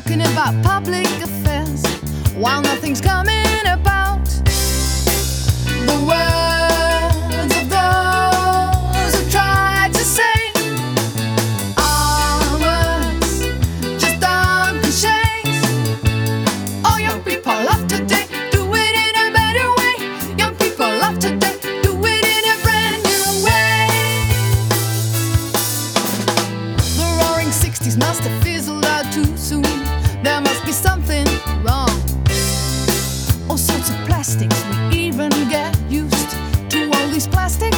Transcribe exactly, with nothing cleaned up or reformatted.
talking about public affairs while nothing's coming about. The words of those who try to say our words just aren't cliches. Oh, young people love today, do it in a better way. Young people love today, do it in a brand new way. The roaring sixties must have fizzled out too soon. There must be something wrong. All sorts of plastics, we even get used to all these plastics.